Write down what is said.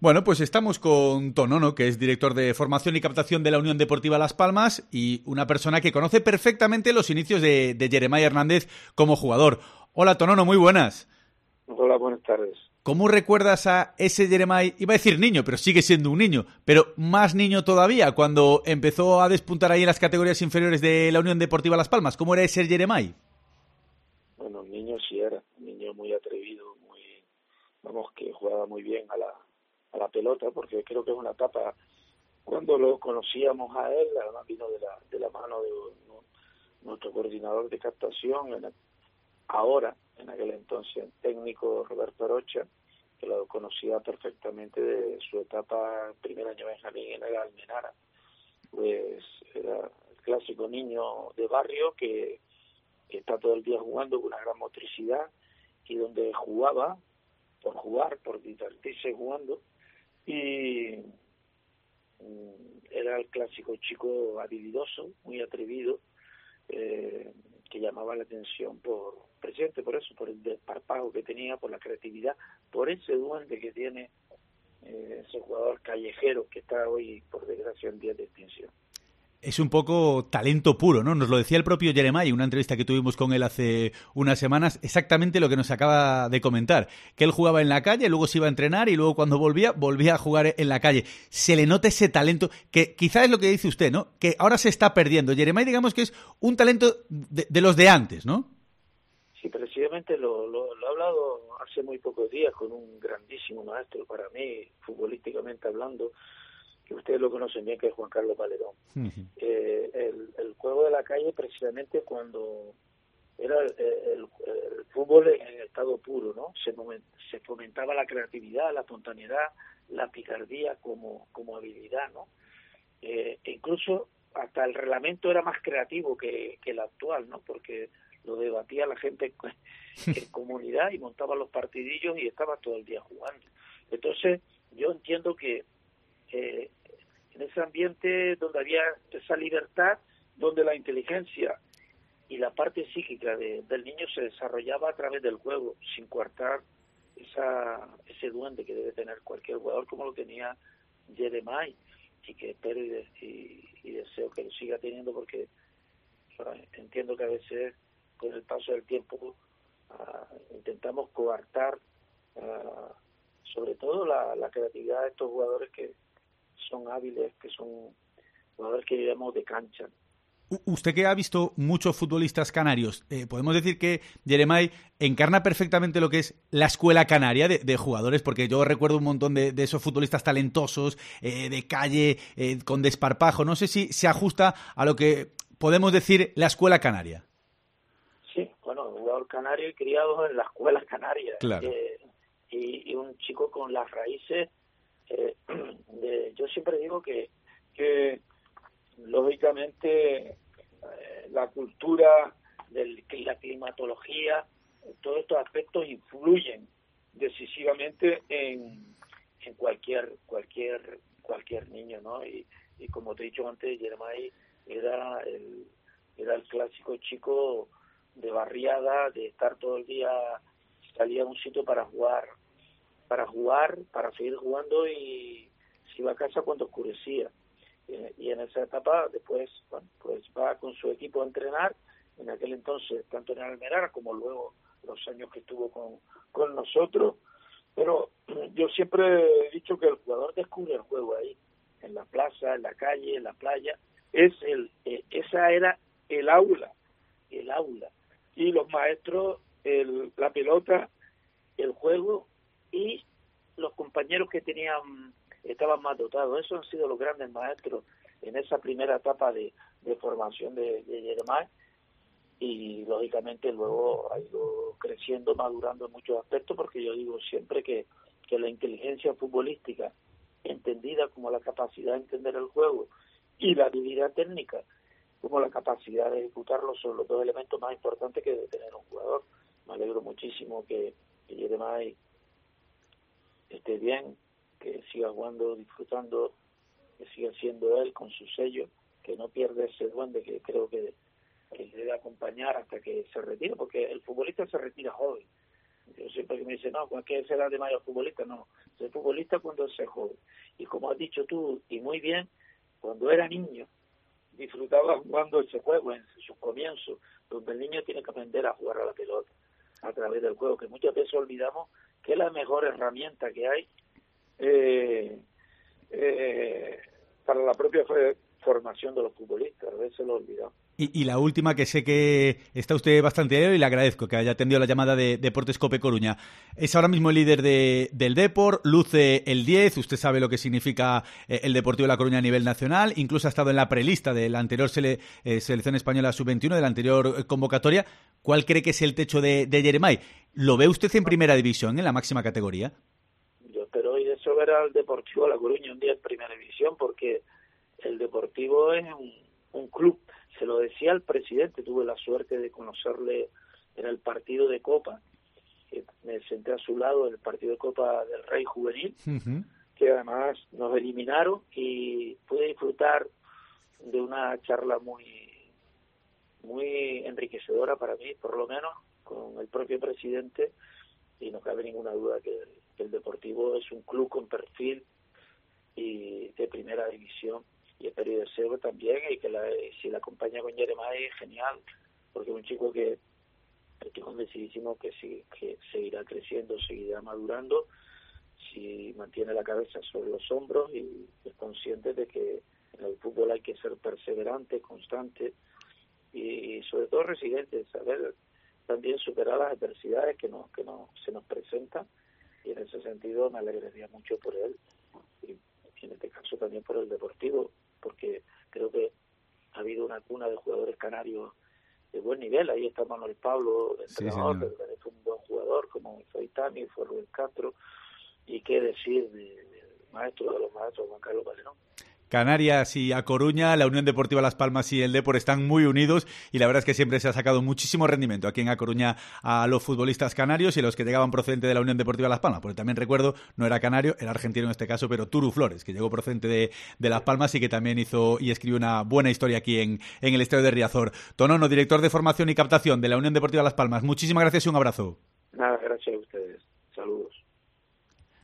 Bueno, pues estamos con Tonono, que es director de formación y captación de la Unión Deportiva Las Palmas y una persona que conoce perfectamente los inicios de Jeremai Hernández como jugador. Hola Tonono, muy buenas. Hola, buenas tardes. ¿Cómo recuerdas a ese Jeremai? Iba a decir niño, pero sigue siendo un niño, pero más niño todavía, cuando empezó a despuntar ahí en las categorías inferiores de la Unión Deportiva Las Palmas. ¿Cómo era ese Jeremai? Bueno, un niño sí era, un niño muy atrevido, que jugaba muy bien a la pelota, porque creo que es una etapa, cuando lo conocíamos a él, además vino de la mano de nuestro coordinador de captación, en aquel entonces técnico Roberto Arocha, que lo conocía perfectamente de su etapa primer año Benjamín en el Almenara. Pues era el clásico niño de barrio que está todo el día jugando con una gran motricidad, y donde jugaba por jugar, por divertirse jugando, y era el clásico chico habilidoso, muy atrevido, que llamaba la atención por el desparpajo que tenía, por la creatividad, por ese duende que tiene ese jugador callejero que está hoy, por desgracia, en vías de extinción. Es un poco talento puro, ¿no? Nos lo decía el propio Jeremai en una entrevista que tuvimos con él hace unas semanas, exactamente lo que nos acaba de comentar, que él jugaba en la calle, luego se iba a entrenar y luego cuando volvía a jugar en la calle. Se le nota ese talento, que quizás es lo que dice usted, ¿no? Que ahora se está perdiendo. Jeremai, digamos que es un talento de los de antes, ¿no? Sí, precisamente lo he hablado hace muy pocos días con un grandísimo maestro para mí, futbolísticamente hablando, que ustedes lo conocen bien, que es Juan Carlos Valerón. Uh-huh. El juego de la calle, precisamente cuando era el fútbol en estado puro, ¿no? Se fomentaba la creatividad, la espontaneidad, la picardía como habilidad, ¿no? Incluso hasta el reglamento era más creativo que el actual, ¿no? Porque lo debatía la gente en comunidad y montaba los partidillos y estaba todo el día jugando. Entonces, yo entiendo que en ese ambiente donde había esa libertad, donde la inteligencia y la parte psíquica del niño se desarrollaba a través del juego, sin coartar ese duende que debe tener cualquier jugador, como lo tenía Jeremai, y que espero y deseo que lo siga teniendo, porque entiendo que a veces con el paso del tiempo intentamos coartar sobre todo la creatividad de estos jugadores que son hábiles, que son jugadores que digamos de cancha. Usted que ha visto muchos futbolistas canarios, podemos decir que Jeremai encarna perfectamente lo que es la escuela canaria de jugadores, porque yo recuerdo un montón de esos futbolistas talentosos, de calle, con desparpajo. No sé si se ajusta a lo que podemos decir la escuela canaria. Sí, bueno, un jugador canario y criado en la escuela canaria. Claro. Y un chico con las raíces. Yo siempre digo que lógicamente la cultura, la climatología, todos estos aspectos influyen decisivamente en cualquier niño, ¿no? Y como te he dicho antes, Jeremai era el clásico chico de barriada, de estar todo el día, salía a un sitio para seguir jugando, y se iba a casa cuando oscurecía. Y en esa etapa después, bueno, pues va con su equipo a entrenar, en aquel entonces tanto en Almenara como luego los años que estuvo con nosotros. Pero yo siempre he dicho que el jugador descubre el juego ahí, en la plaza, en la calle, en la playa. Esa era el aula, y los maestros, la pelota, el juego, y los compañeros que estaban más dotados. Esos han sido los grandes maestros en esa primera etapa de formación de Jeremai, y lógicamente luego ha ido creciendo, madurando en muchos aspectos, porque yo digo siempre que la inteligencia futbolística, entendida como la capacidad de entender el juego, y la habilidad técnica como la capacidad de ejecutarlo, son los dos elementos más importantes que debe tener un jugador. Me alegro muchísimo que Jeremai esté bien, que siga jugando, disfrutando, que siga siendo él con su sello, que no pierda ese duende que creo que debe acompañar hasta que se retire, porque el futbolista se retira joven, Yo siempre que me dicen, no, ¿cuál es será de mayor futbolista? No, soy futbolista cuando se joven. Y como has dicho tú, y muy bien, cuando era niño, disfrutaba jugando ese juego en sus comienzos, donde el niño tiene que aprender a jugar a la pelota a través del juego, que muchas veces olvidamos que es la mejor herramienta que hay para la propia formación de los futbolistas. A veces lo olvidamos. Y la última, que sé que está usted bastante ahí y le agradezco que haya atendido la llamada de Deportes Cope Coruña. Es ahora mismo el líder del Depor, luce el 10, usted sabe lo que significa el Deportivo de La Coruña a nivel nacional, incluso ha estado en la prelista de la anterior selección española sub-21, de la anterior convocatoria. ¿Cuál cree que es el techo de Yeremay? ¿Lo ve usted en primera división, en la máxima categoría? Yo espero ir eso ver al Deportivo de La Coruña un día en primera división, porque el Deportivo es un club. Se lo decía al presidente, tuve la suerte de conocerle en el partido de Copa, que me senté a su lado en el partido de Copa del Rey Juvenil, que además nos eliminaron, y pude disfrutar de una charla muy enriquecedora para mí, por lo menos, con el propio presidente, y no cabe ninguna duda que el Deportivo es un club con perfil y de primera división. Y espero y deseo también, y que si la acompaña con Yeremay es genial, porque es un chico que estoy convencidísimo que seguirá creciendo, seguirá madurando, si mantiene la cabeza sobre los hombros y es consciente de que en el fútbol hay que ser perseverante, constante y sobre todo resiliente, saber también superar las adversidades que se nos presentan, y en ese sentido me alegraría mucho por él, y en este caso también por el Deportivo, porque creo que ha habido una cuna de jugadores canarios de buen nivel. Ahí está Manuel Pablo, entrenador, sí, que es un buen jugador, como fue Itami, fue Rubén Castro, y qué decir del maestro de los maestros, Juan Carlos Valerón. Canarias y A Coruña, la Unión Deportiva Las Palmas y el Depor están muy unidos, y la verdad es que siempre se ha sacado muchísimo rendimiento aquí en A Coruña a los futbolistas canarios y a los que llegaban procedente de la Unión Deportiva Las Palmas, porque también recuerdo, no era canario, era argentino en este caso, pero Turu Flores, que llegó procedente de Las Palmas y que también hizo y escribió una buena historia aquí en el Estadio de Riazor. Tonono, director de formación y captación de la Unión Deportiva Las Palmas, muchísimas gracias y un abrazo. Nada, gracias a ustedes. Saludos.